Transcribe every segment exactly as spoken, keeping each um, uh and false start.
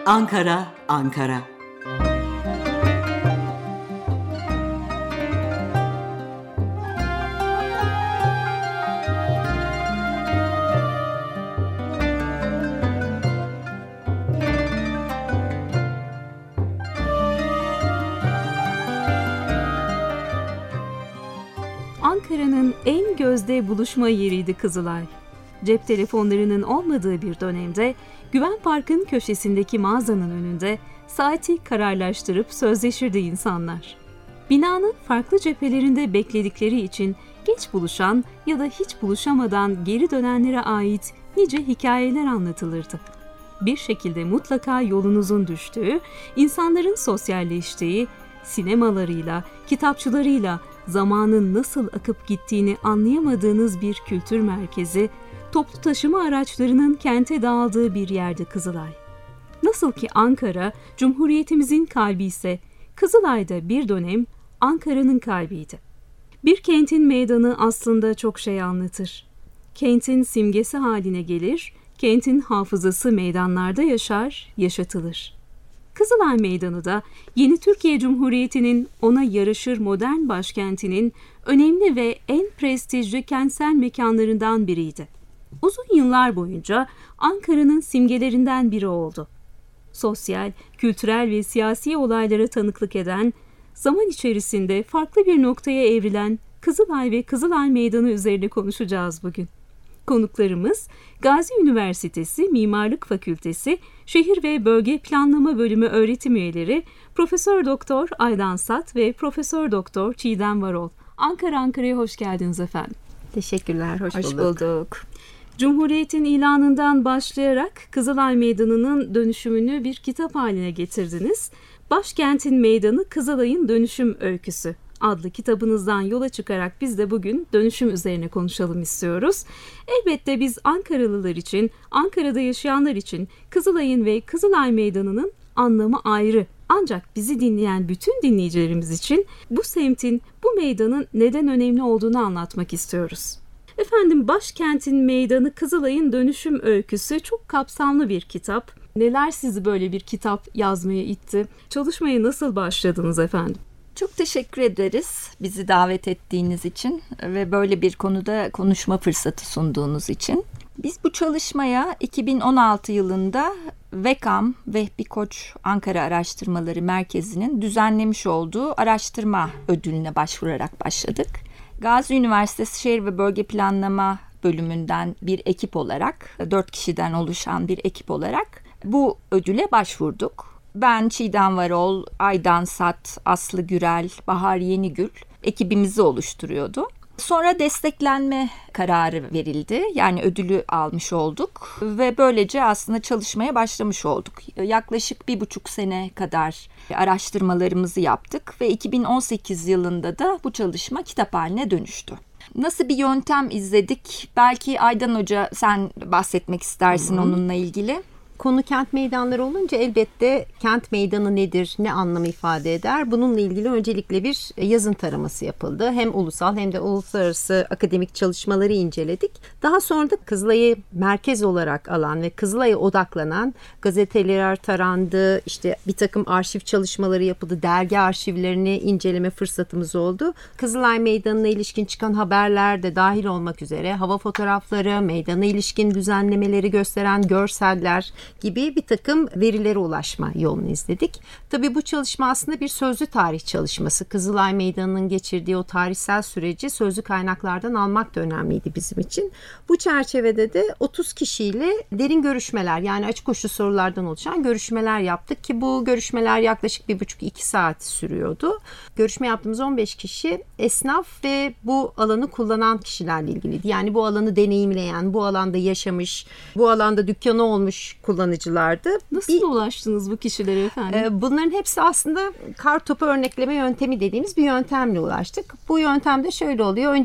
Ankara, Ankara. Ankara'nın en gözde buluşma yeriydi Kızılay. Cep telefonlarının olmadığı bir dönemde Güven Park'ın köşesindeki mağazanın önünde saati kararlaştırıp sözleşirdi insanlar. Binanın farklı cephelerinde bekledikleri için geç buluşan ya da hiç buluşamadan geri dönenlere ait nice hikayeler anlatılırdı. Bir şekilde mutlaka yolunuzun düştüğü, insanların sosyalleştiği, sinemalarıyla, kitapçılarıyla zamanın nasıl akıp gittiğini anlayamadığınız bir kültür merkezi, toplu taşıma araçlarının kente dağıldığı bir yerde Kızılay. Nasıl ki Ankara, Cumhuriyetimizin kalbi ise Kızılay'da bir dönem Ankara'nın kalbiydi. Bir kentin meydanı aslında çok şey anlatır. Kentin simgesi haline gelir, kentin hafızası meydanlarda yaşar, yaşatılır. Kızılay Meydanı da yeni Türkiye Cumhuriyeti'nin ona yaraşır modern başkentinin önemli ve en prestijli kentsel mekanlarından biriydi. Uzun yıllar boyunca Ankara'nın simgelerinden biri oldu. Sosyal, kültürel ve siyasi olaylara tanıklık eden, zaman içerisinde farklı bir noktaya evrilen Kızılay ve Kızılay Meydanı üzerine konuşacağız bugün. Konuklarımız Gazi Üniversitesi Mimarlık Fakültesi Şehir ve Bölge Planlama Bölümü öğretim üyeleri Profesör Doktor Aydan Sat ve Profesör Doktor Çiğdem Varol. Ankara Ankara'ya hoş geldiniz efendim. Teşekkürler, hoş, hoş bulduk. bulduk. Cumhuriyet'in ilanından başlayarak Kızılay Meydanı'nın dönüşümünü bir kitap haline getirdiniz. Başkentin Meydanı Kızılay'ın Dönüşüm Öyküsü adlı kitabınızdan yola çıkarak biz de bugün dönüşüm üzerine konuşalım istiyoruz. Elbette biz Ankaralılar için, Ankara'da yaşayanlar için Kızılay'ın ve Kızılay Meydanı'nın anlamı ayrı. Ancak bizi dinleyen bütün dinleyicilerimiz için bu semtin, bu meydanın neden önemli olduğunu anlatmak istiyoruz. Efendim, Başkentin Meydanı Kızılay'ın Dönüşüm Öyküsü çok kapsamlı bir kitap. Neler sizi böyle bir kitap yazmaya itti? Çalışmaya nasıl başladınız efendim? Çok teşekkür ederiz bizi davet ettiğiniz için ve böyle bir konuda konuşma fırsatı sunduğunuz için. Biz bu çalışmaya iki bin on altı yılında VEKAM, Vehbi Koç Ankara Araştırmaları Merkezi'nin düzenlemiş olduğu araştırma ödülüne başvurarak başladık. Gazi Üniversitesi Şehir ve Bölge Planlama Bölümünden bir ekip olarak, dört kişiden oluşan bir ekip olarak bu ödüle başvurduk. Ben, Çiğdem Varol, Aydan Sat, Aslı Gürel, Bahar Yenigül ekibimizi oluşturuyordu. Sonra desteklenme kararı verildi. Yani ödülü almış olduk ve böylece aslında çalışmaya başlamış olduk. Yaklaşık bir buçuk sene kadar araştırmalarımızı yaptık ve iki bin on sekiz yılında da bu çalışma kitap haline dönüştü. Nasıl bir yöntem izledik? Belki Aydan Hoca sen bahsetmek istersin Hı-hı. onunla ilgili. Konu kent meydanları olunca elbette kent meydanı nedir, ne anlamı ifade eder? Bununla ilgili öncelikle bir yazın taraması yapıldı. Hem ulusal hem de uluslararası akademik çalışmaları inceledik. Daha sonra da Kızılay'ı merkez olarak alan ve Kızılay'a odaklanan gazeteler tarandı, işte bir takım arşiv çalışmaları yapıldı, dergi arşivlerini inceleme fırsatımız oldu. Kızılay Meydanı'na ilişkin çıkan haberler de dahil olmak üzere hava fotoğrafları, meydana ilişkin düzenlemeleri gösteren görseller gibi bir takım verilere ulaşma yolunu izledik. Tabii bu çalışma aslında bir sözlü tarih çalışması. Kızılay Meydanı'nın geçirdiği o tarihsel süreci sözlü kaynaklardan almak da önemliydi bizim için. Bu çerçevede de otuz kişiyle derin görüşmeler, yani açık uçlu sorulardan oluşan görüşmeler yaptık ki bu görüşmeler yaklaşık bir buçuk iki saat sürüyordu. Görüşme yaptığımız on beş kişi esnaf ve bu alanı kullanan kişilerle ilgiliydi. Yani bu alanı deneyimleyen, bu alanda yaşamış, bu alanda dükkanı olmuş kullanıcılardı. Nasıl bir, ulaştınız bu kişilere efendim? E, bunların hepsi aslında kar topu örnekleme yöntemi dediğimiz bir yöntemle ulaştık. Bu yöntemde şöyle oluyor. Önce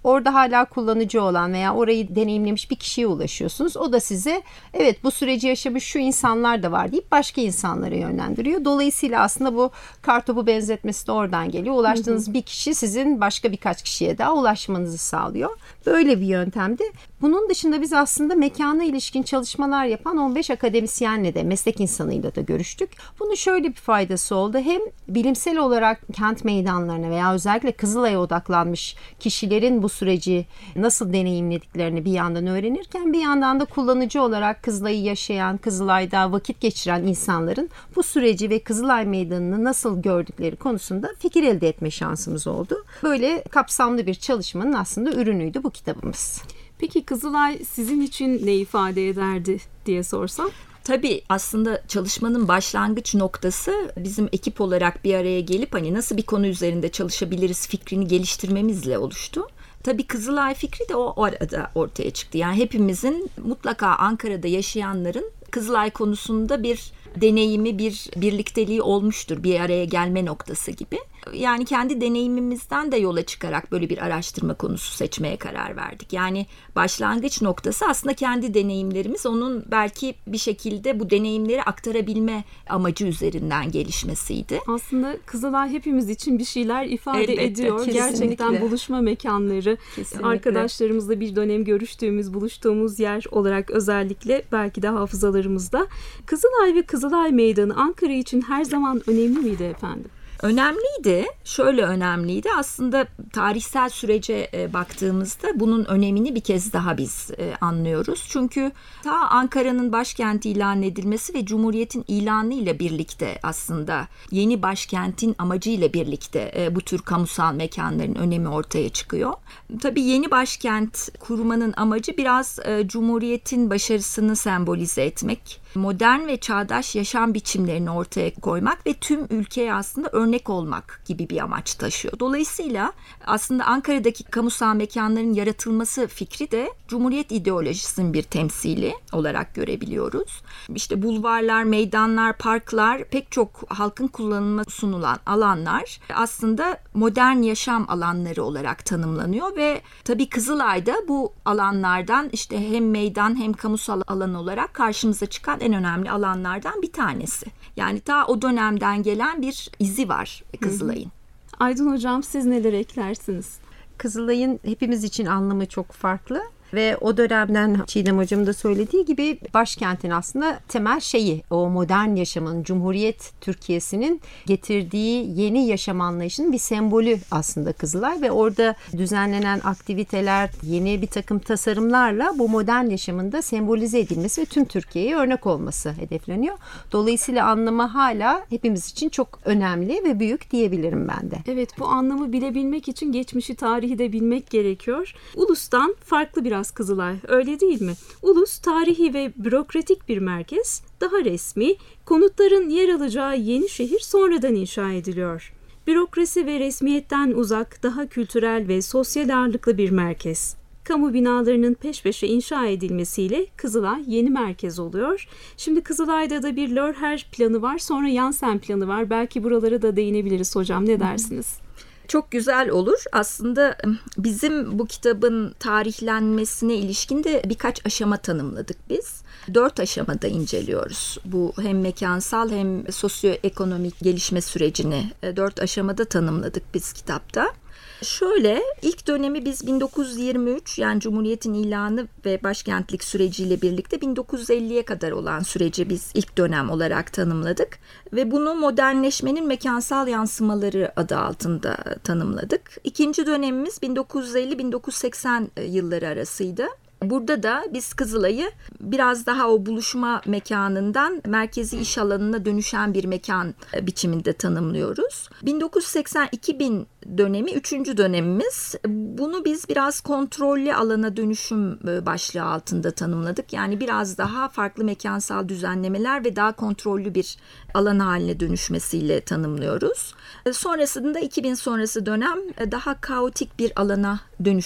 orada hala kullanıcı olan veya orayı deneyimlemiş bir kişiye ulaşıyorsunuz. O da size evet bu süreci yaşamış şu insanlar da var deyip başka insanlara yönlendiriyor. Dolayısıyla aslında bu kartopu benzetmesi de oradan geliyor. Ulaştığınız hı hı. bir kişi sizin başka birkaç kişiye daha ulaşmanızı sağlıyor. Böyle bir yöntemdi. Bunun dışında biz aslında mekana ilişkin çalışmalar yapan on beş akademisyenle de meslek insanıyla da görüştük. Bunun şöyle bir faydası oldu. Hem bilimsel olarak kent meydanlarına veya özellikle Kızılay'a odaklanmış kişilerin bu süreci nasıl deneyimlediklerini bir yandan öğrenirken bir yandan da kullanıcı olarak Kızılay'ı yaşayan, Kızılay'da vakit geçiren insanların bu süreci ve Kızılay Meydanı'nı nasıl gördükleri konusunda fikir elde etme şansımız oldu. Böyle kapsamlı bir çalışmanın aslında ürünüydü bu kitabımız. Peki Kızılay sizin için ne ifade ederdi diye sorsam? Tabii aslında çalışmanın başlangıç noktası bizim ekip olarak bir araya gelip hani nasıl bir konu üzerinde çalışabiliriz fikrini geliştirmemizle oluştu. Tabii Kızılay fikri de o arada ortaya çıktı. Yani hepimizin mutlaka Ankara'da yaşayanların Kızılay konusunda bir deneyimi, bir birlikteliği olmuştur. Bir araya gelme noktası gibi. Yani kendi deneyimimizden de yola çıkarak böyle bir araştırma konusu seçmeye karar verdik. Yani başlangıç noktası aslında kendi deneyimlerimiz. Onun belki bir şekilde bu deneyimleri aktarabilme amacı üzerinden gelişmesiydi. Aslında Kızılay hepimiz için bir şeyler ifade Elbette, ediyor. kesinlikle. Gerçekten buluşma mekanları. Kesinlikle. Arkadaşlarımızla bir dönem görüştüğümüz, buluştuğumuz yer olarak özellikle belki de hafızalarımızda. Kızılay ve Kızılay Meydanı Ankara için her zaman önemli miydi efendim? Önemliydi. Şöyle önemliydi. Aslında tarihsel sürece baktığımızda bunun önemini bir kez daha biz anlıyoruz. Çünkü ta Ankara'nın başkenti ilan edilmesi ve Cumhuriyet'in ilanı ile birlikte aslında yeni başkentin amacıyla birlikte bu tür kamusal mekanların önemi ortaya çıkıyor. Tabii yeni başkent kurmanın amacı biraz Cumhuriyet'in başarısını sembolize etmek, modern ve çağdaş yaşam biçimlerini ortaya koymak ve tüm ülkeye aslında örnek olmak gibi bir amaç taşıyor. Dolayısıyla aslında Ankara'daki kamusal mekanların yaratılması fikri de Cumhuriyet ideolojisinin bir temsili olarak görebiliyoruz. İşte bulvarlar, meydanlar, parklar, pek çok halkın kullanımına sunulan alanlar aslında modern yaşam alanları olarak tanımlanıyor ve tabii Kızılay'da bu alanlardan işte hem meydan hem kamusal alan olarak karşımıza çıkan en önemli alanlardan bir tanesi. Yani ta o dönemden gelen bir izi var Kızılay'ın. Aydın Hocam siz neler eklersiniz? Kızılay'ın hepimiz için anlamı çok farklı. Ve o dönemden Çiğdem Hocam da söylediği gibi başkentin aslında temel şeyi o modern yaşamın, Cumhuriyet Türkiye'sinin getirdiği yeni yaşam anlayışının bir sembolü aslında Kızılay ve orada düzenlenen aktiviteler, yeni bir takım tasarımlarla bu modern yaşamın da sembolize edilmesi ve tüm Türkiye'ye örnek olması hedefleniyor. Dolayısıyla anlamı hala hepimiz için çok önemli ve büyük diyebilirim ben de. Evet, bu anlamı bilebilmek için geçmişi, tarihi de bilmek gerekiyor. Ulus'tan farklı bir Biraz Kızılay, öyle değil mi? Ulus tarihi ve bürokratik bir merkez, daha resmi, konutların yer alacağı yeni şehir sonradan inşa ediliyor. Bürokrasi ve resmiyetten uzak, daha kültürel ve sosyal ağırlıklı bir merkez. Kamu binalarının peş peşe inşa edilmesiyle Kızılay yeni merkez oluyor. Şimdi Kızılay'da da bir Lörher planı var, sonra Yansen planı var. Belki buralara da değinebiliriz hocam, ne dersiniz? Çok güzel olur. Aslında bizim bu kitabın tarihlenmesine ilişkin de birkaç aşama tanımladık biz. Dört aşamada inceliyoruz. Bu hem mekansal hem sosyoekonomik gelişme sürecini dört aşamada tanımladık biz kitapta. Şöyle, ilk dönemi biz bin dokuz yüz yirmi üç yani Cumhuriyet'in ilanı ve başkentlik süreciyle birlikte bin dokuz yüz elliye kadar olan süreci biz ilk dönem olarak tanımladık. Ve bunu modernleşmenin mekansal yansımaları adı altında tanımladık. İkinci dönemimiz bin dokuz yüz elli - bin dokuz yüz seksen yılları arasıydı. Burada da biz Kızılay'ı biraz daha o buluşma mekanından merkezi iş alanına dönüşen bir mekan biçiminde tanımlıyoruz. bin dokuz yüz seksen - iki bin dönemi üçüncü dönemimiz. Bunu biz biraz kontrollü alana dönüşüm başlığı altında tanımladık. Yani biraz daha farklı mekansal düzenlemeler ve daha kontrollü bir alan haline dönüşmesiyle tanımlıyoruz. Sonrasında iki bin sonrası dönem daha kaotik bir alana dönüşüm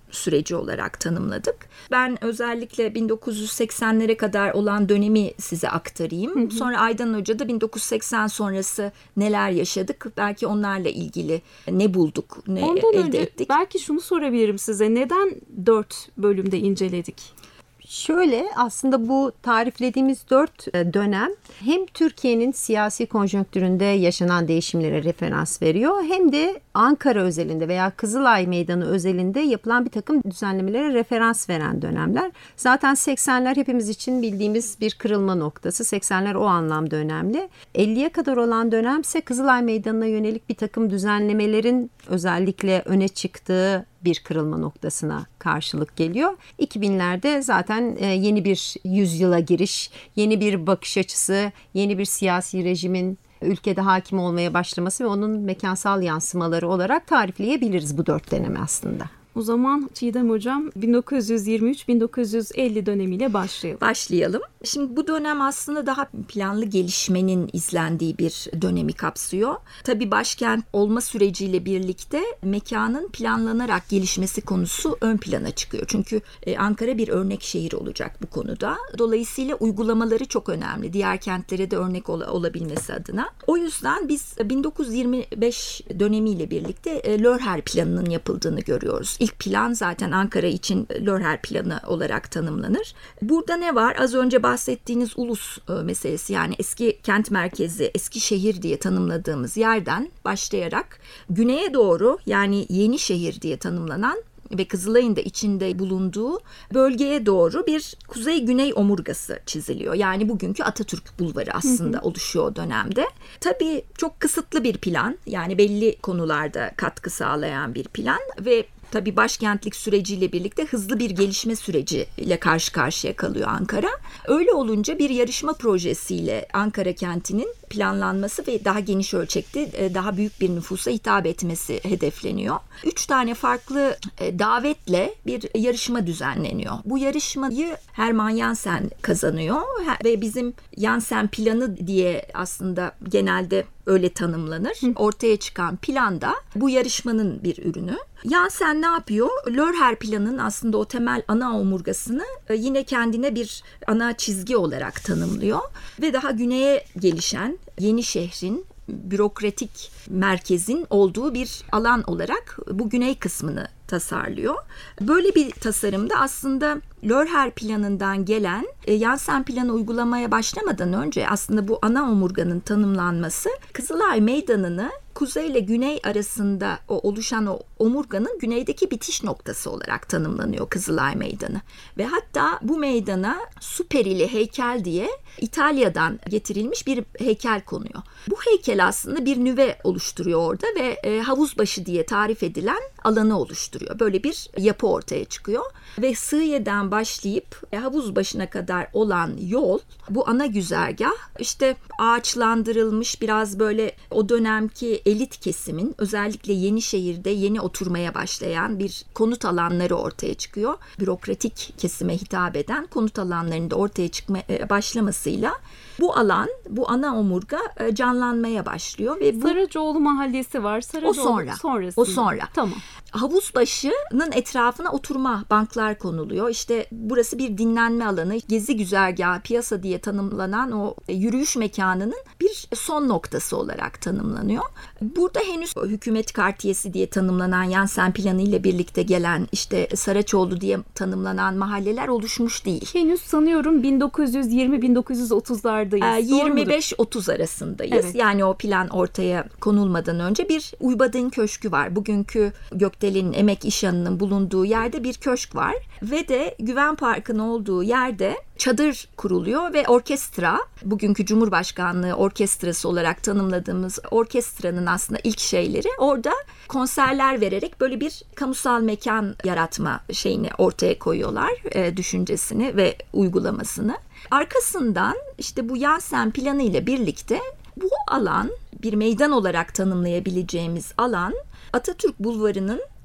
süreci olarak tanımladık. Ben özellikle bin dokuz yüz seksenlere kadar olan dönemi size aktarayım. Hı hı. Sonra Aydan Hoca da bin dokuz yüz seksen sonrası neler yaşadık, belki onlarla ilgili ne bulduk, ne Ondan elde önce ettik. Belki şunu sorabilirim size, neden dört bölümde inceledik? Şöyle, aslında bu tariflediğimiz dört dönem hem Türkiye'nin siyasi konjonktüründe yaşanan değişimlere referans veriyor, hem de Ankara özelinde veya Kızılay Meydanı özelinde yapılan bir takım düzenlemelere referans veren dönemler. Zaten seksenler hepimiz için bildiğimiz bir kırılma noktası. seksenler o anlamda önemli. elliye kadar olan dönemse Kızılay Meydanı'na yönelik bir takım düzenlemelerin özellikle öne çıktığı bir kırılma noktasına karşılık geliyor. iki binlerde zaten yeni bir yüzyıla giriş, yeni bir bakış açısı, yeni bir siyasi rejimin ülkede hakim olmaya başlaması ve onun mekansal yansımaları olarak tarifleyebiliriz bu dört dönemi aslında. O zaman Çiğdem Hocam bin dokuz yüz yirmi üç bin dokuz yüz elli dönemiyle başlayalım. Başlayalım. Şimdi bu dönem aslında daha planlı gelişmenin izlendiği bir dönemi kapsıyor. Tabii başkent olma süreciyle birlikte mekanın planlanarak gelişmesi konusu ön plana çıkıyor. Çünkü Ankara bir örnek şehir olacak bu konuda. Dolayısıyla uygulamaları çok önemli. Diğer kentlere de örnek ol- olabilmesi adına. O yüzden biz bin dokuz yüz yirmi beş dönemiyle birlikte Lörher planının yapıldığını görüyoruz. İlk plan zaten Ankara için Lörher planı olarak tanımlanır. Burada ne var? Az önce bahsettiğiniz ulus meselesi, yani eski kent merkezi, eski şehir diye tanımladığımız yerden başlayarak güneye doğru, yani Yenişehir diye tanımlanan ve Kızılay'ın da içinde bulunduğu bölgeye doğru bir kuzey-güney omurgası çiziliyor. Yani bugünkü Atatürk Bulvarı aslında hı hı. oluşuyor o dönemde. Tabii çok kısıtlı bir plan, yani belli konularda katkı sağlayan bir plan ve tabii başkentlik süreciyle birlikte hızlı bir gelişme süreciyle karşı karşıya kalıyor Ankara. Öyle olunca bir yarışma projesiyle Ankara kentinin planlanması ve daha geniş ölçekte daha büyük bir nüfusa hitap etmesi hedefleniyor. Üç tane farklı davetle bir yarışma düzenleniyor. Bu yarışmayı Hermann Jansen kazanıyor ve bizim Jansen planı diye aslında genelde öyle tanımlanır. Ortaya çıkan plan da bu yarışmanın bir ürünü. Jansen ne yapıyor? Lörher planının aslında o temel ana omurgasını yine kendine bir ana çizgi olarak tanımlıyor ve daha güneye gelişen Yenişehir'in bürokratik merkezin olduğu bir alan olarak bu güney kısmını tasarlıyor. Böyle bir tasarımda aslında Lörher planından gelen e, Jansen planı uygulamaya başlamadan önce aslında bu ana omurganın tanımlanması Kızılay Meydanı'nı kuzey ile güney arasında o oluşan o omurganın güneydeki bitiş noktası olarak tanımlanıyor Kızılay Meydanı. Ve hatta bu meydana Superili heykel diye İtalya'dan getirilmiş bir heykel konuyor. Bu heykel aslında bir nüve oluşturuyor orada ve e, havuzbaşı diye tarif edilen alanı oluşturuyor. Böyle bir yapı ortaya çıkıyor ve Sığıye'den başlayıp e, havuzbaşına kadar olan yol, bu ana güzergah işte ağaçlandırılmış, biraz böyle o dönemki elit kesimin özellikle Yenişehir'de yeni oturmaya başlayan bir konut alanları ortaya çıkıyor. Bürokratik kesime hitap eden konut alanlarının da ortaya çıkmaya başlamasıyla bu alan, bu ana omurga canlanmaya başlıyor ve bu Saracoğlu Mahallesi var. Saracoğlu o sonra. Sonrası. O sonra. Tamam. Havuzbaşı'nın etrafına oturma banklar konuluyor. İşte burası bir dinlenme alanı, gezi güzergahı, piyasa diye tanımlanan o yürüyüş mekanının bir son noktası olarak tanımlanıyor. Burada henüz hükümet kartiyesi diye tanımlanan Jansen planı ile birlikte gelen işte Saraçoğlu diye tanımlanan mahalleler oluşmuş değil. Henüz sanıyorum bin dokuz yüz yirmi bin dokuz yüz otuzlardayız. Ee, yirmi beş otuz arasındayız. Evet. Yani o plan ortaya konulmadan önce bir Uybadın Köşkü var. Bugünkü Gökdelen'in Emek İşhanı'nın bulunduğu yerde bir köşk var ve de Güven Parkı'nın olduğu yerde çadır kuruluyor ve orkestra, bugünkü Cumhurbaşkanlığı orkestrası olarak tanımladığımız orkestranın aslında ilk şeyleri orada konserler vererek böyle bir kamusal mekan yaratma şeyini ortaya koyuyorlar, e, düşüncesini ve uygulamasını. Arkasından işte bu Jansen planı ile birlikte bu alan, bir meydan olarak tanımlayabileceğimiz alan, Atatürk Bulvarı'nın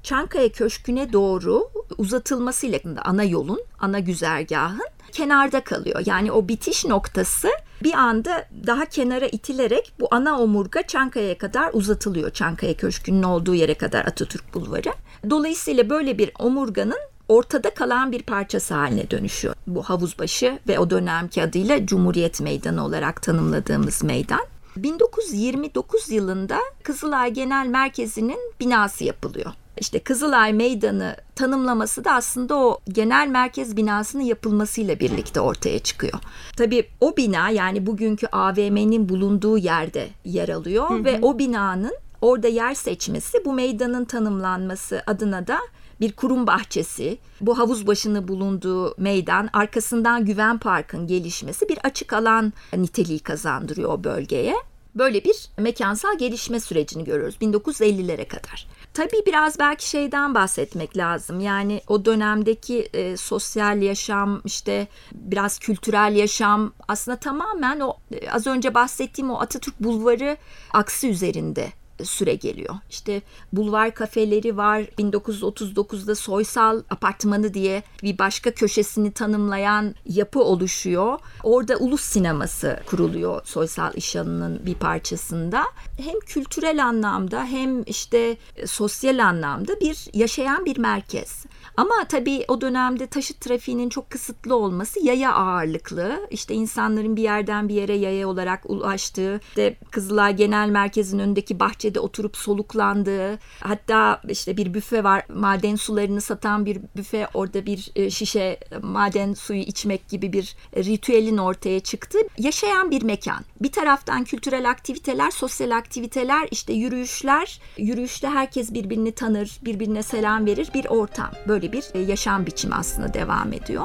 Çankaya Köşkü'ne doğru uzatılmasıyla ana yolun, ana güzergahın kenarda kalıyor. Yani o bitiş noktası bir anda daha kenara itilerek bu ana omurga Çankaya'ya kadar uzatılıyor. Çankaya Köşkü'nün olduğu yere kadar Atatürk Bulvarı. Dolayısıyla böyle bir omurganın ortada kalan bir parçası haline dönüşüyor. Bu Havuzbaşı ve o dönemki adıyla Cumhuriyet Meydanı olarak tanımladığımız meydan. bin dokuz yüz yirmi dokuz yılında Kızılay Genel Merkezi'nin binası yapılıyor. İşte Kızılay Meydanı tanımlaması da aslında o genel merkez binasının yapılmasıyla birlikte ortaya çıkıyor. Tabii o bina, yani bugünkü A V M'nin bulunduğu yerde yer alıyor. Hı hı. Ve o binanın orada yer seçmesi, bu meydanın tanımlanması adına da bir kurum bahçesi, bu havuz başını bulunduğu meydan, arkasından Güven Park'ın gelişmesi bir açık alan niteliği kazandırıyor o bölgeye. Böyle bir mekansal gelişme sürecini görüyoruz bin dokuz yüz ellilere kadar. Tabii biraz belki şeyden bahsetmek lazım. Yani o dönemdeki e, sosyal yaşam, işte biraz kültürel yaşam aslında tamamen o e, az önce bahsettiğim o Atatürk Bulvarı aksı üzerinde süre geliyor. İşte bulvar kafeleri var. bin dokuz yüz otuz dokuzda Soysal Apartmanı diye bir başka köşesini tanımlayan yapı oluşuyor. Orada ulus sineması kuruluyor Soysal İşhanı'nın bir parçasında. Hem kültürel anlamda hem işte sosyal anlamda bir yaşayan bir merkez. Ama tabii o dönemde taşıt trafiğinin çok kısıtlı olması, yaya ağırlıklı, işte insanların bir yerden bir yere yaya olarak ulaştığı, işte Kızılay Genel Merkezi'nin önündeki bahçede oturup soluklandığı, hatta işte bir büfe var, maden sularını satan bir büfe, orada bir şişe maden suyu içmek gibi bir ritüelin ortaya çıktığı yaşayan bir mekan. Bir taraftan kültürel aktiviteler, sosyal aktiviteler, işte yürüyüşler, yürüyüşte herkes birbirini tanır, birbirine selam verir, bir ortam. Böyle bir yaşam biçimi aslında devam ediyor.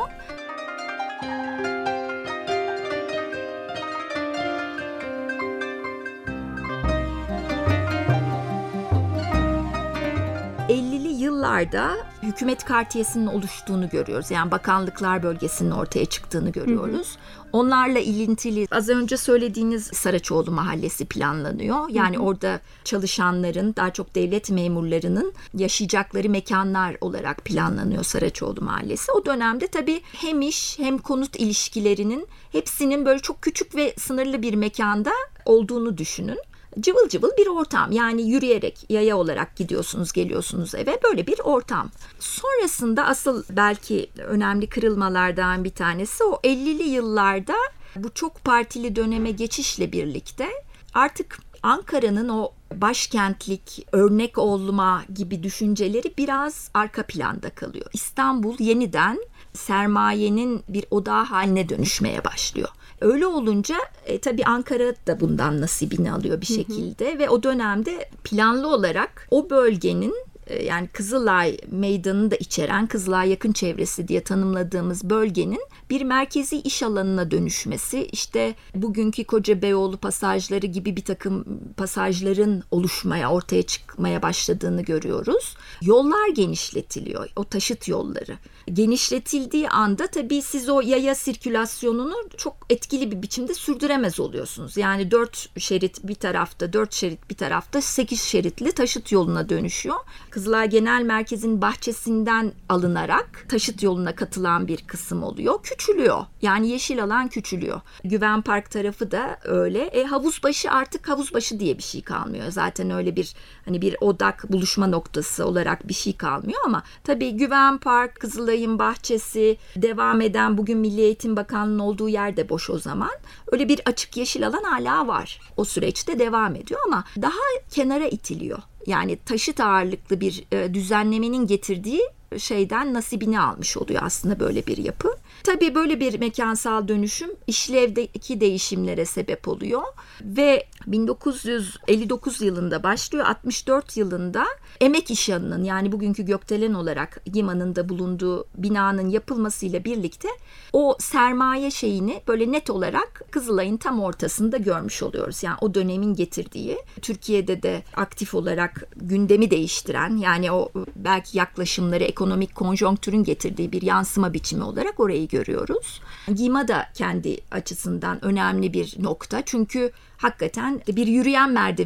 ellili yıllarda hükümet kartiyesinin oluştuğunu görüyoruz. Yani bakanlıklar bölgesinin ortaya çıktığını görüyoruz. Hı hı. Onlarla ilintili az önce söylediğiniz Saraçoğlu Mahallesi planlanıyor. Yani hı hı. orada çalışanların, daha çok devlet memurlarının yaşayacakları mekanlar olarak planlanıyor Saraçoğlu Mahallesi. O dönemde tabii hem iş hem konut ilişkilerinin hepsinin böyle çok küçük ve sınırlı bir mekanda olduğunu düşünün. Cıvıl cıvıl bir ortam, yani yürüyerek, yaya olarak gidiyorsunuz geliyorsunuz eve, böyle bir ortam. Sonrasında asıl belki önemli kırılmalardan bir tanesi o ellili yıllarda bu çok partili döneme geçişle birlikte artık Ankara'nın o başkentlik, örnek olma gibi düşünceleri biraz arka planda kalıyor. İstanbul yeniden sermayenin bir odağı haline dönüşmeye başlıyor. Öyle olunca e, tabii Ankara da bundan nasibini alıyor bir şekilde. Hı hı. Ve o dönemde planlı olarak o bölgenin, e, yani Kızılay Meydanı'nı da içeren Kızılay yakın çevresi diye tanımladığımız bölgenin bir merkezi iş alanına dönüşmesi, işte bugünkü Kocabeyoğlu pasajları gibi bir takım pasajların oluşmaya, ortaya çıkmaya başladığını görüyoruz. Yollar genişletiliyor, o taşıt yolları. Genişletildiği anda tabii siz o yaya sirkülasyonunu çok etkili bir biçimde sürdüremez oluyorsunuz. Yani dört şerit bir tarafta, dört şerit bir tarafta sekiz şeritli taşıt yoluna dönüşüyor. Kızılay Genel Merkezi'nin bahçesinden alınarak taşıt yoluna katılan bir kısım oluyor. Küçülüyor. Yani yeşil alan küçülüyor. Güven Park tarafı da öyle. E, Havuzbaşı artık Havuzbaşı diye bir şey kalmıyor. Zaten öyle bir hani bir odak, buluşma noktası olarak bir şey kalmıyor ama tabii Güven Park, Kızılay'ın bahçesi, devam eden bugün Milli Eğitim Bakanlığı'nın olduğu yer de boş o zaman. Öyle bir açık yeşil alan hala var. O süreçte devam ediyor ama daha kenara itiliyor. Yani taşıt ağırlıklı bir e, düzenlemenin getirdiği şeyden nasibini almış oluyor aslında böyle bir yapı. Tabii böyle bir mekansal dönüşüm işlevdeki değişimlere sebep oluyor ve bin dokuz yüz elli dokuz yılında başlıyor. altmış dört yılında Emek İşhanı'nın, yani bugünkü Gökdelen olarak Giman'ın da bulunduğu binanın yapılmasıyla birlikte o sermaye şeyini böyle net olarak Kızılay'ın tam ortasında görmüş oluyoruz. Yani o dönemin getirdiği, Türkiye'de de aktif olarak gündemi değiştiren, yani o belki yaklaşımları, ekonomik konjonktürün getirdiği bir yansıma biçimi olarak orayı görüyoruz. Gima da kendi açısından önemli bir nokta. Çünkü hakikaten bir yürüyen merdivenin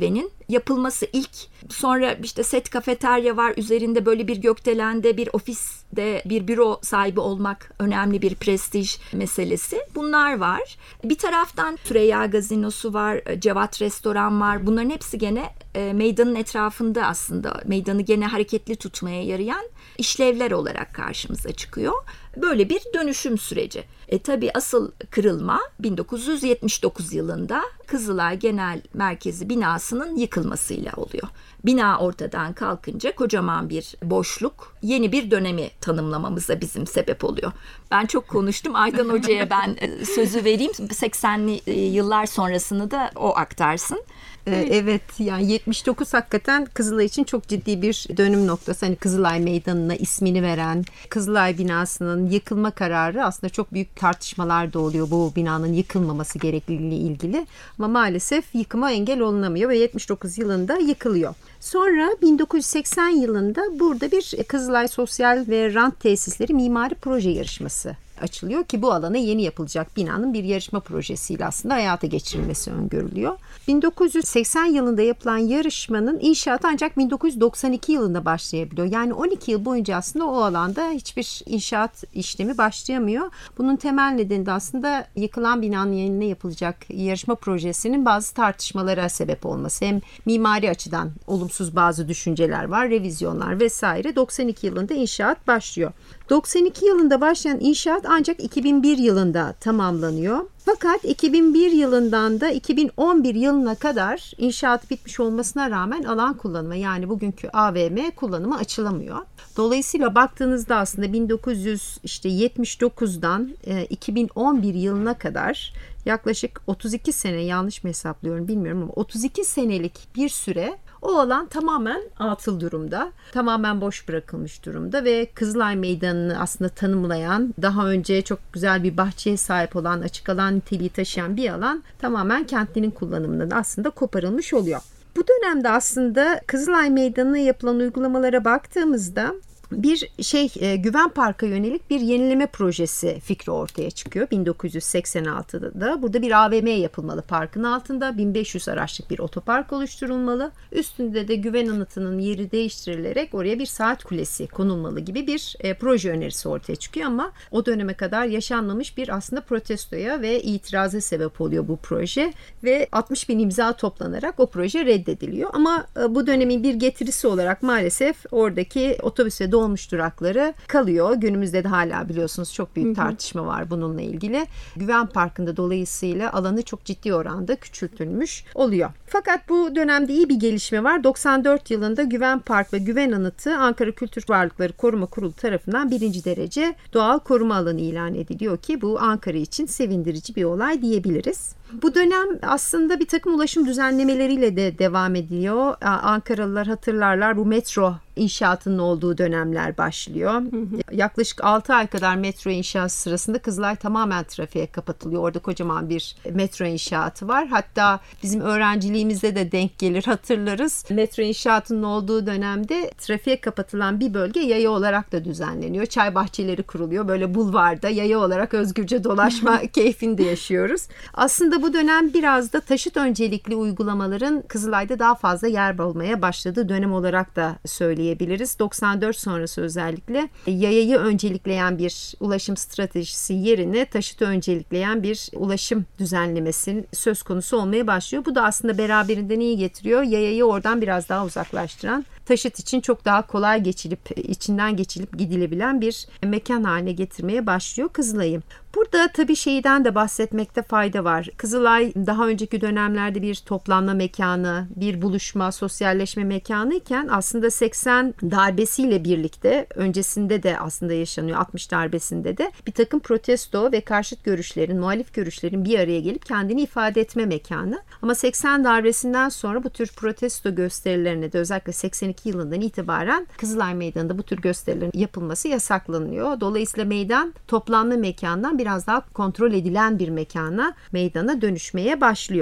yapılması ilk, sonra işte set kafeterya var, üzerinde böyle bir gökdelende bir ofiste bir büro sahibi olmak önemli bir prestij meselesi. Bunlar var. Bir taraftan Süreyya Gazinosu var, Cevat Restoran var. Bunların hepsi gene e, meydanın etrafında, aslında meydanı gene hareketli tutmaya yarayan işlevler olarak karşımıza çıkıyor. Böyle bir dönüşüm süreci. E tabii asıl kırılma bin dokuz yüz yetmiş dokuz yılında Kızılay Genel Merkezi binasının yıkılmasıyla oluyor. Bina ortadan kalkınca kocaman bir boşluk yeni bir dönemi tanımlamamıza bizim sebep oluyor. Ben çok konuştum. Aydan Hoca'ya ben sözü vereyim. seksenli yıllar sonrasını da o aktarsın. Evet. evet yani yetmiş dokuz hakikaten Kızılay için çok ciddi bir dönüm noktası. Hani Kızılay Meydanı'na ismini veren Kızılay binasının yıkılma kararı, aslında çok büyük tartışmalar da oluyor bu binanın yıkılmaması gerekliliğiyle ilgili. Ama maalesef yıkıma engel olunamıyor ve yetmiş dokuz yılında yıkılıyor. Sonra bin dokuz yüz seksen yılında burada bir Kızılay Sosyal ve Rant Tesisleri Mimari Proje Yarışması açılıyor ki bu alana yeni yapılacak binanın bir yarışma projesiyle aslında hayata geçirilmesi öngörülüyor. bin dokuz yüz seksen yılında yapılan yarışmanın inşaatı ancak bin dokuz yüz doksan iki yılında başlayabiliyor. Yani on iki yıl boyunca aslında o alanda hiçbir inşaat işlemi başlayamıyor. Bunun temel nedeni de aslında yıkılan binanın yerine yapılacak yarışma projesinin bazı tartışmalara sebep olması. Hem mimari açıdan olumsuz bazı düşünceler var, revizyonlar vesaire. doksan iki yılında inşaat başlıyor. doksan iki yılında başlayan inşaat ancak iki bin bir yılında tamamlanıyor. Fakat iki bin bir yılından da iki bin on bir yılına kadar inşaat bitmiş olmasına rağmen alan kullanımı, yani bugünkü A V M kullanımı açılamıyor. Dolayısıyla baktığınızda aslında bin dokuz yüz yetmiş dokuzdan iki bin on bir yılına kadar yaklaşık otuz iki sene, yanlış mı hesaplıyorum bilmiyorum ama otuz iki senelik bir süre o alan tamamen atıl durumda, tamamen boş bırakılmış durumda ve Kızılay Meydanı'nı aslında tanımlayan, daha önce çok güzel bir bahçeye sahip olan, açık alan niteliği taşıyan bir alan tamamen kentlinin kullanımından aslında koparılmış oluyor. Bu dönemde aslında Kızılay Meydanı'na yapılan uygulamalara baktığımızda bir şey e, Güven Park'a yönelik bir yenileme projesi fikri ortaya çıkıyor. bin dokuz yüz seksen altıda da burada bir A V M yapılmalı parkın altında. bin beş yüz araçlık bir otopark oluşturulmalı. Üstünde de güven anıtının yeri değiştirilerek oraya bir saat kulesi konulmalı gibi bir e, proje önerisi ortaya çıkıyor ama o döneme kadar yaşanmamış bir aslında protestoya ve itiraza sebep oluyor bu proje ve altmış bin imza toplanarak o proje reddediliyor. Ama e, bu dönemin bir getirisi olarak maalesef oradaki otobüs ve dolmuş durakları kalıyor. Günümüzde de hala biliyorsunuz çok büyük tartışma var bununla ilgili. Güven Parkı'nda dolayısıyla alanı çok ciddi oranda küçültülmüş oluyor. Fakat bu dönemde iyi bir gelişme var. doksan dört yılında Güven Park ve Güven Anıtı Ankara Kültür Varlıkları Koruma Kurulu tarafından birinci derece doğal koruma alanı ilan ediliyor ki bu Ankara için sevindirici bir olay diyebiliriz. Bu dönem aslında bir takım ulaşım düzenlemeleriyle de devam ediyor. Ankaralılar hatırlarlar, bu metro inşaatının olduğu dönemler başlıyor. Hı hı. Yaklaşık altı ay kadar metro inşaatı sırasında Kızılay tamamen trafiğe kapatılıyor. Orada kocaman bir metro inşaatı var. Hatta bizim öğrenciliğimizde de denk gelir, hatırlarız. Metro inşaatının olduğu dönemde trafiğe kapatılan bir bölge yaya olarak da düzenleniyor. Çay bahçeleri kuruluyor. Böyle bulvarda yaya olarak özgürce dolaşma keyfini de yaşıyoruz. Aslında bu dönem biraz da taşıt öncelikli uygulamaların Kızılay'da daha fazla yer bulmaya başladığı dönem olarak da söyleyebiliriz. doksan dört sonrası özellikle yayayı öncelikleyen bir ulaşım stratejisi yerine taşıtı öncelikleyen bir ulaşım düzenlemesinin söz konusu olmaya başlıyor. Bu da aslında beraberinde neyi getiriyor? Yayayı oradan biraz daha uzaklaştıran, taşıt için çok daha kolay geçilip içinden geçilip gidilebilen bir mekan haline getirmeye başlıyor Kızılay'ı. Burada tabii şeyden de bahsetmekte fayda var. Kızılay daha önceki dönemlerde bir toplanma mekanı, bir buluşma, sosyalleşme mekanı iken aslında seksen darbesiyle birlikte, öncesinde de aslında yaşanıyor, altmış darbesinde de bir takım protesto ve karşıt görüşlerin, muhalif görüşlerin bir araya gelip kendini ifade etme mekanı. Ama seksen darbesinden sonra bu tür protesto gösterilerine de özellikle seksen iki yılından itibaren Kızılay Meydanı'nda bu tür gösterilerin yapılması yasaklanıyor. Dolayısıyla meydan toplanma mekanından biraz daha kontrol edilen bir mekana, meydana dönüşmeye başlıyor.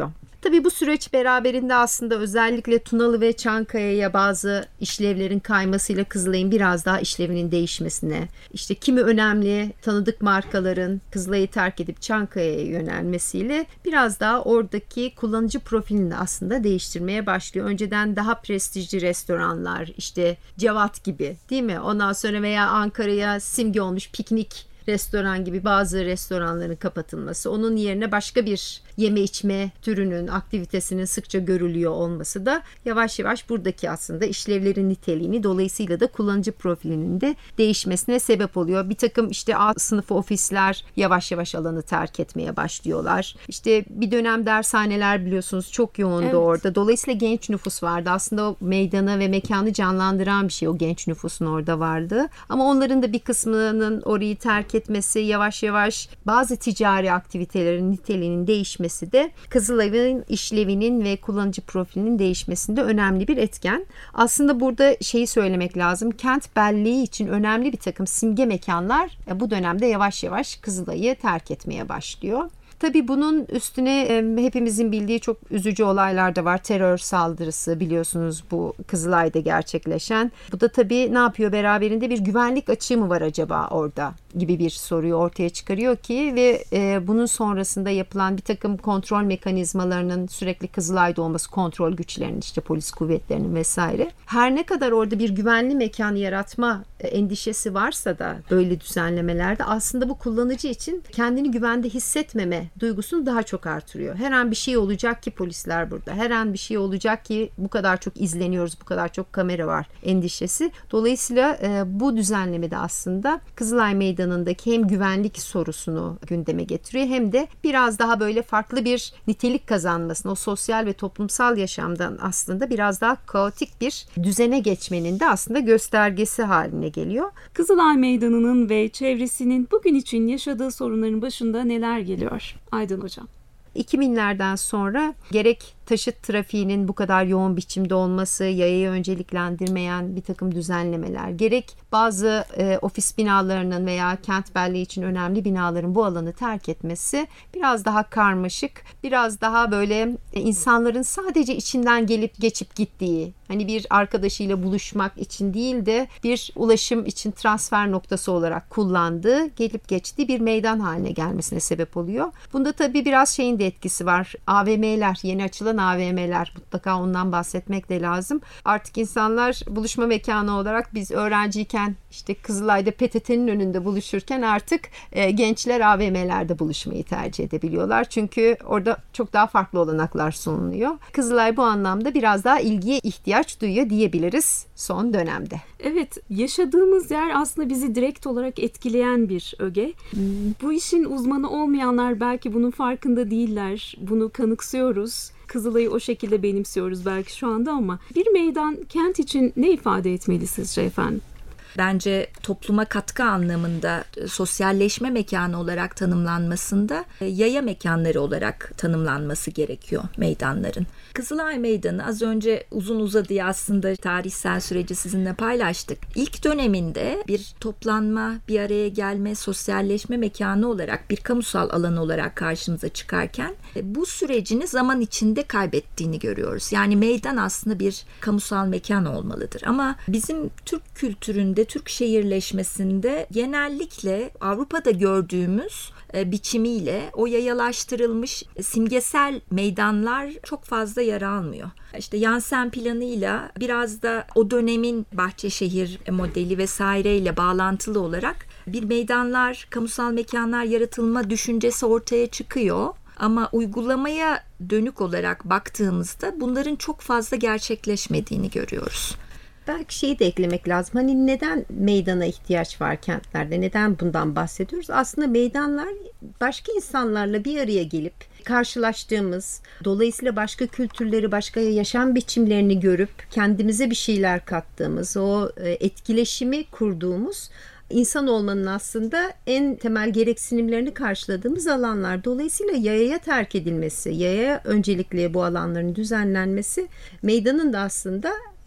Tabii bu süreç beraberinde aslında özellikle Tunalı ve Çankaya'ya bazı işlevlerin kaymasıyla Kızılay'ın biraz daha işlevinin değişmesine, işte kimi önemli tanıdık markaların Kızılay'ı terk edip Çankaya'ya yönelmesiyle biraz daha oradaki kullanıcı profilini aslında değiştirmeye başlıyor. Önceden daha prestijli restoranlar, işte Cevat gibi, değil mi? Ondan sonra veya Ankara'ya simge olmuş Piknik restoran gibi bazı restoranların kapatılması, onun yerine başka bir yeme içme türünün, aktivitesinin sıkça görülüyor olması da yavaş yavaş buradaki aslında işlevlerin niteliğini, dolayısıyla da kullanıcı profilinin de değişmesine sebep oluyor. Bir takım işte A sınıfı ofisler yavaş yavaş alanı terk etmeye başlıyorlar. İşte bir dönem dershaneler biliyorsunuz çok yoğundu evet. orada. Dolayısıyla genç nüfus vardı. Aslında o meydanı ve mekanı canlandıran bir şey o genç nüfusun orada vardı. Ama onların da bir kısmının orayı terk etmesi, yavaş yavaş bazı ticari aktivitelerin niteliğinin değişmesi de Kızılay'ın işlevinin ve kullanıcı profilinin değişmesinde önemli bir etken. Aslında burada şeyi söylemek lazım. Kent belleği için önemli bir takım simge mekanlar bu dönemde yavaş yavaş Kızılay'ı terk etmeye başlıyor. Tabii bunun üstüne e, hepimizin bildiği çok üzücü olaylar da var. Terör saldırısı biliyorsunuz bu Kızılay'da gerçekleşen. Bu da tabii ne yapıyor beraberinde, bir güvenlik açığı mı var acaba orada gibi bir soruyu ortaya çıkarıyor ki ve e, bunun sonrasında yapılan bir takım kontrol mekanizmalarının sürekli Kızılay'da olması, kontrol güçlerinin, işte polis kuvvetlerinin vesaire. Her ne kadar orada bir güvenli mekan yaratma e, endişesi varsa da böyle düzenlemelerde aslında bu kullanıcı için kendini güvende hissetmeme duygusunu daha çok artırıyor. Her an bir şey olacak ki polisler burada. Her an bir şey olacak ki bu kadar çok izleniyoruz, bu kadar çok kamera var endişesi. Dolayısıyla e, bu düzenlemede aslında Kızılay Meydanı'ndaki hem güvenlik sorusunu gündeme getiriyor hem de biraz daha böyle farklı bir nitelik kazanmasını, o sosyal ve toplumsal yaşamdan aslında biraz daha kaotik bir düzene geçmenin de aslında göstergesi haline geliyor. Kızılay Meydanı'nın ve çevresinin bugün için yaşadığı sorunların başında neler geliyor? Aydın Hocam. iki binlerden sonra gerek taşıt trafiğinin bu kadar yoğun biçimde olması, yayayı önceliklendirmeyen bir takım düzenlemeler, gerek bazı e, ofis binalarının veya kent belleği için önemli binaların bu alanı terk etmesi biraz daha karmaşık, biraz daha böyle e, insanların sadece içinden gelip geçip gittiği, hani bir arkadaşıyla buluşmak için değil de bir ulaşım için transfer noktası olarak kullandığı, gelip geçtiği bir meydan haline gelmesine sebep oluyor. Bunda tabii biraz şeyin de etkisi var. A V M'ler, yeni açılan A V M'ler, mutlaka ondan bahsetmek de lazım. Artık insanlar buluşma mekanı olarak, biz öğrenciyken işte Kızılay'da P T T'nin önünde buluşurken artık e, gençler A V M'lerde buluşmayı tercih edebiliyorlar. Çünkü orada çok daha farklı olanaklar sunuluyor. Kızılay bu anlamda biraz daha ilgiye ihtiyaç duyuyor diyebiliriz son dönemde. Evet, yaşadığımız yer aslında bizi direkt olarak etkileyen bir öge. Hmm. Bu işin uzmanı olmayanlar belki bunun farkında değiller. Bunu kanıksıyoruz. Kızılay'ı o şekilde benimsiyoruz belki şu anda ama bir meydan kent için ne ifade etmeli sizce efendim? Bence topluma katkı anlamında sosyalleşme mekanı olarak tanımlanmasında yaya mekanları olarak tanımlanması gerekiyor meydanların. Kızılay Meydanı az önce uzun uzadıya aslında tarihsel süreci sizinle paylaştık. İlk döneminde bir toplanma, bir araya gelme, sosyalleşme mekanı olarak, bir kamusal alan olarak karşımıza çıkarken bu sürecini zaman içinde kaybettiğini görüyoruz. Yani meydan aslında bir kamusal mekan olmalıdır. Ama bizim Türk kültüründe, Türk şehirleşmesinde genellikle Avrupa'da gördüğümüz e, biçimiyle o yayalaştırılmış simgesel meydanlar çok fazla yer almıyor. İşte Yansen planıyla biraz da o dönemin Bahçeşehir modeli vesaireyle bağlantılı olarak bir meydanlar, kamusal mekanlar yaratılma düşüncesi ortaya çıkıyor. Ama uygulamaya dönük olarak baktığımızda bunların çok fazla gerçekleşmediğini görüyoruz. Belki şeyi de eklemek lazım. Hani neden meydana ihtiyaç var kentlerde? Neden bundan bahsediyoruz? Aslında meydanlar başka insanlarla bir araya gelip karşılaştığımız, dolayısıyla başka kültürleri, başka yaşam biçimlerini görüp kendimize bir şeyler kattığımız, o etkileşimi kurduğumuz, İnsan olmanın aslında en temel gereksinimlerini karşıladığımız alanlar. Dolayısıyla yayaya terk edilmesi, yayaya öncelikle bu alanların düzenlenmesi, meydanın da aslında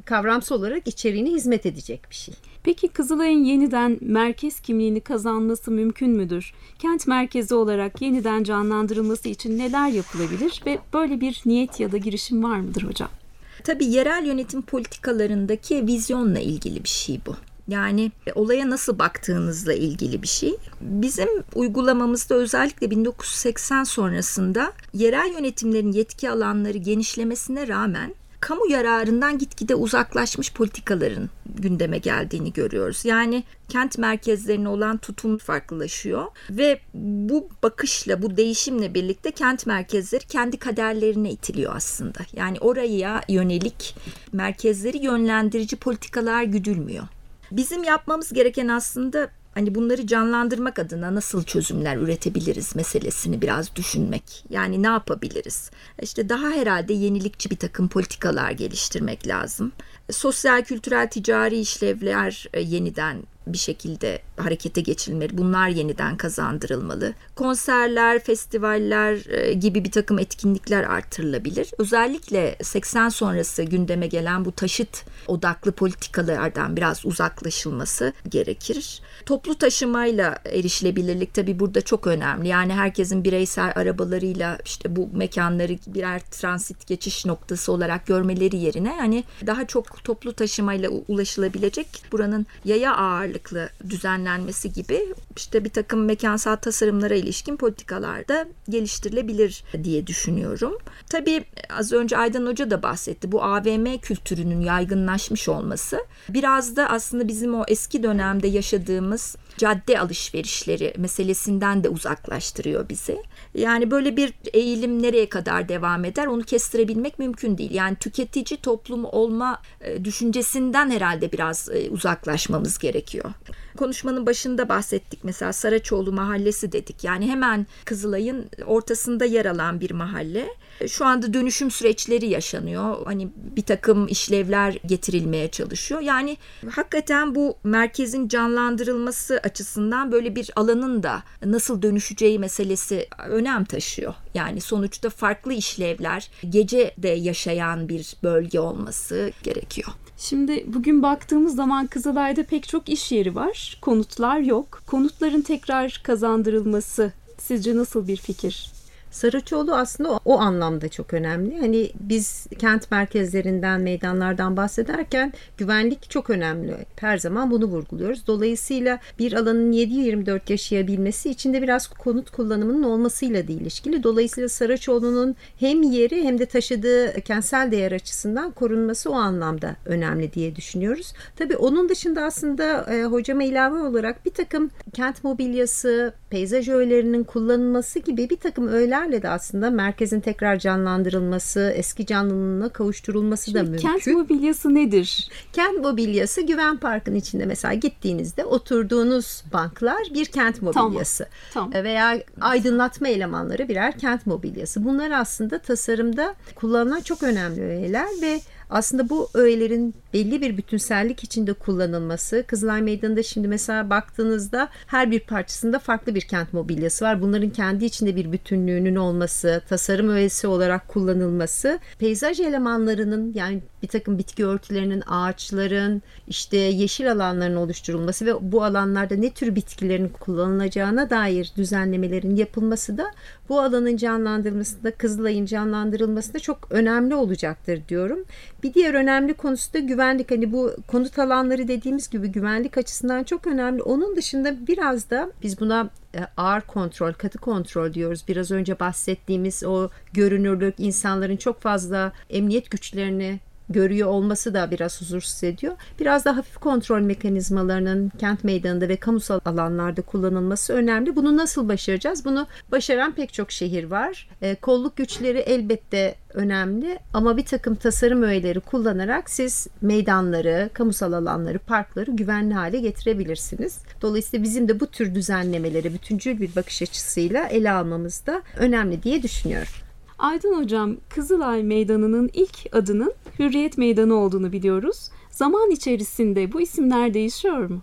kavramsal olarak içeriğine hizmet edecek bir şey. Peki Kızılay'ın yeniden merkez kimliğini kazanması mümkün müdür? Kent merkezi olarak yeniden canlandırılması için neler yapılabilir ve böyle bir niyet ya da girişim var mıdır hocam? Tabii yerel yönetim politikalarındaki vizyonla ilgili bir şey bu. Yani olaya nasıl baktığınızla ilgili bir şey. Bizim uygulamamızda özellikle bin dokuz yüz seksen sonrasında yerel yönetimlerin yetki alanları genişlemesine rağmen kamu yararından gitgide uzaklaşmış politikaların gündeme geldiğini görüyoruz. Yani kent merkezlerine olan tutum farklılaşıyor ve bu bakışla, bu değişimle birlikte kent merkezleri kendi kaderlerine itiliyor aslında. Yani oraya yönelik merkezleri yönlendirici politikalar güdülmüyor. Bizim yapmamız gereken aslında hani bunları canlandırmak adına nasıl çözümler üretebiliriz meselesini biraz düşünmek. Yani ne yapabiliriz? İşte daha herhalde yenilikçi bir takım politikalar geliştirmek lazım. Sosyal, kültürel, ticari işlevler yeniden bir şekilde harekete geçirilmeli. Bunlar yeniden kazandırılmalı. Konserler, festivaller gibi bir takım etkinlikler artırılabilir. Özellikle seksen sonrası gündeme gelen bu taşıt odaklı politikalardan biraz uzaklaşılması gerekir. Toplu taşımayla erişilebilirlik tabii burada çok önemli. Yani herkesin bireysel arabalarıyla işte bu mekanları birer transit geçiş noktası olarak görmeleri yerine hani daha çok toplu taşımayla ulaşılabilecek buranın yaya ağırlığı düzenlenmesi gibi işte bir takım mekansal tasarımlara ilişkin politikalar da geliştirilebilir diye düşünüyorum. Tabii az önce Aydan Hoca da bahsetti. Bu A V M kültürünün yaygınlaşmış olması biraz da aslında bizim o eski dönemde yaşadığımız cadde alışverişleri meselesinden de uzaklaştırıyor bizi. Yani böyle bir eğilim nereye kadar devam eder onu kestirebilmek mümkün değil. Yani tüketici toplumu olma düşüncesinden herhalde biraz uzaklaşmamız gerekiyor. Konuşmanın başında bahsettik mesela Saraçoğlu Mahallesi dedik. Yani hemen Kızılay'ın ortasında yer alan bir mahalle. Şu anda dönüşüm süreçleri yaşanıyor. Hani bir takım işlevler getirilmeye çalışıyor. Yani hakikaten bu merkezin canlandırılması açısından böyle bir alanın da nasıl dönüşeceği meselesi önem taşıyor. Yani sonuçta farklı işlevler, gece de yaşayan bir bölge olması gerekiyor. Şimdi bugün baktığımız zaman Kızılay'da pek çok iş yeri var. Konutlar yok. Konutların tekrar kazandırılması sizce nasıl bir fikir? Saraçoğlu aslında o, o anlamda çok önemli. Hani biz kent merkezlerinden, meydanlardan bahsederken güvenlik çok önemli. Her zaman bunu vurguluyoruz. Dolayısıyla bir alanın yedi yirmi dört yaşayabilmesi için de biraz konut kullanımının olmasıyla da ilişkili. Dolayısıyla Saraçoğlu'nun hem yeri hem de taşıdığı kentsel değer açısından korunması o anlamda önemli diye düşünüyoruz. Tabii onun dışında aslında e, hocama ilave olarak bir takım kent mobilyası, peyzaj öğelerinin kullanılması gibi bir takım öğeler de aslında merkezin tekrar canlandırılması, eski canlılığına kavuşturulması Şimdi da mümkün. Kent mobilyası nedir? Kent mobilyası Güven Parkı'nın içinde mesela gittiğinizde oturduğunuz banklar bir kent mobilyası. Tamam, tamam. Veya aydınlatma elemanları birer kent mobilyası. Bunlar aslında tasarımda kullanılan çok önemli öğeler ve aslında bu öğelerin belli bir bütünsellik içinde kullanılması, Kızılay Meydanı'nda şimdi mesela baktığınızda her bir parçasında farklı bir kent mobilyası var. Bunların kendi içinde bir bütünlüğünün olması, tasarım öğesi olarak kullanılması, peyzaj elemanlarının yani bir takım bitki örtülerinin, ağaçların, işte yeşil alanların oluşturulması ve bu alanlarda ne tür bitkilerin kullanılacağına dair düzenlemelerin yapılması da bu alanın canlandırılmasında, Kızılay'ın canlandırılmasında çok önemli olacaktır diyorum. Bir diğer önemli konusu da güvenlik. Hani bu konut alanları dediğimiz gibi güvenlik açısından çok önemli. Onun dışında biraz da biz buna ağır kontrol, katı kontrol diyoruz. Biraz önce bahsettiğimiz o görünürlük, insanların çok fazla emniyet güçlerini görüyor olması da biraz huzursuz ediyor. Biraz da hafif kontrol mekanizmalarının kent meydanında ve kamusal alanlarda kullanılması önemli. Bunu nasıl başaracağız? Bunu başaran pek çok şehir var. E, kolluk güçleri elbette önemli ama bir takım tasarım öğeleri kullanarak siz meydanları, kamusal alanları, parkları güvenli hale getirebilirsiniz. Dolayısıyla bizim de bu tür düzenlemeleri bütüncül bir bakış açısıyla ele almamız da önemli diye düşünüyorum. Aydan Hocam, Kızılay Meydanı'nın ilk adının Hürriyet Meydanı olduğunu biliyoruz. Zaman içerisinde bu isimler değişiyor mu?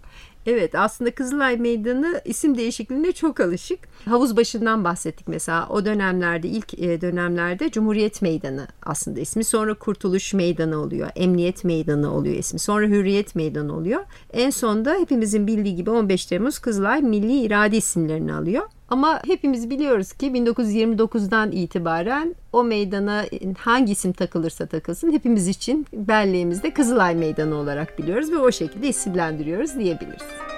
Evet, aslında Kızılay Meydanı isim değişikliğine çok alışık. Havuzbaşı'ndan bahsettik mesela. O dönemlerde, ilk dönemlerde Cumhuriyet Meydanı aslında ismi. Sonra Kurtuluş Meydanı oluyor. Emniyet Meydanı oluyor ismi. Sonra Hürriyet Meydanı oluyor. En sonda hepimizin bildiği gibi on beş Temmuz Kızılay Milli İrade isimlerini alıyor. Ama hepimiz biliyoruz ki bin dokuz yüz yirmi dokuzdan itibaren o meydana hangi isim takılırsa takılsın hepimiz için belleğimizde Kızılay Meydanı olarak biliyoruz ve o şekilde isimlendiriyoruz diyebiliriz.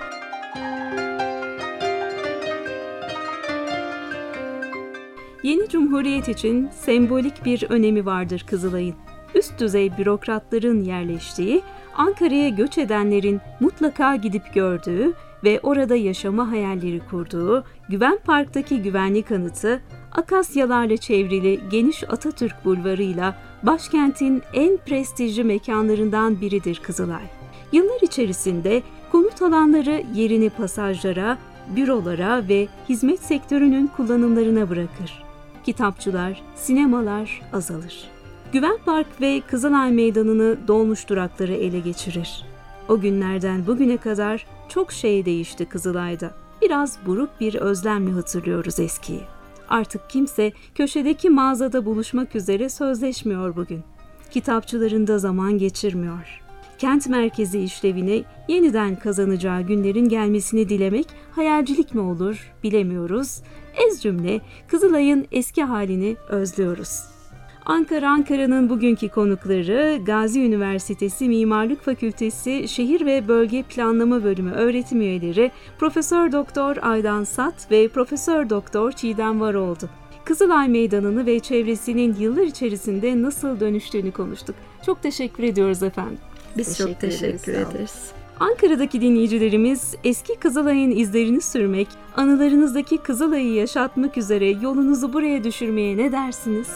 Yeni Cumhuriyet için sembolik bir önemi vardır Kızılay'ın. Üst düzey bürokratların yerleştiği, Ankara'ya göç edenlerin mutlaka gidip gördüğü ve orada yaşama hayalleri kurduğu Güven Park'taki güvenlik anıtı, akasyalarla çevrili geniş Atatürk Bulvarı'yla başkentin en prestijli mekanlarından biridir Kızılay. Yıllar içerisinde konut alanları yerini pasajlara, bürolara ve hizmet sektörünün kullanımlarına bırakır. Kitapçılar, sinemalar azalır. Güven Park ve Kızılay Meydanı'nı dolmuş durakları ele geçirir. O günlerden bugüne kadar çok şey değişti Kızılay'da. Biraz buruk bir özlemle hatırlıyoruz eskiyi. Artık kimse köşedeki mağazada buluşmak üzere sözleşmiyor bugün. Kitapçılarında zaman geçirmiyor. Kent merkezi işlevini yeniden kazanacağı günlerin gelmesini dilemek hayalcilik mi olur bilemiyoruz. Ez cümle Kızılay'ın eski halini özlüyoruz. Ankara Ankara'nın bugünkü konukları Gazi Üniversitesi Mimarlık Fakültesi Şehir ve Bölge Planlama Bölümü öğretim üyeleri Profesör Doktor Aydan Sat ve Profesör Doktor Çiğdem Varoğlu. Kızılay Meydanı'nı ve çevresinin yıllar içerisinde nasıl dönüştüğünü konuştuk. Çok teşekkür ediyoruz efendim. Biz Teşekkür çok teşekkür ederiz, ederiz. Ankara'daki dinleyicilerimiz eski Kızılay'ın izlerini sürmek, anılarınızdaki Kızılay'ı yaşatmak üzere yolunuzu buraya düşürmeye ne dersiniz?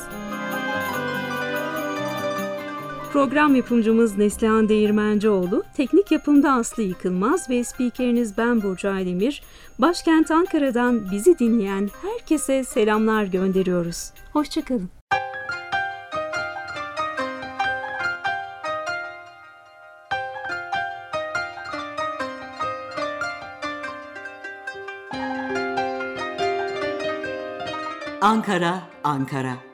Program yapımcımız Neslihan Değirmencioğlu, teknik yapımda Aslı Yıkılmaz ve spikeriniz ben Burcu Aydemir. Başkent Ankara'dan bizi dinleyen herkese selamlar gönderiyoruz. Hoşçakalın. Ankara, Ankara.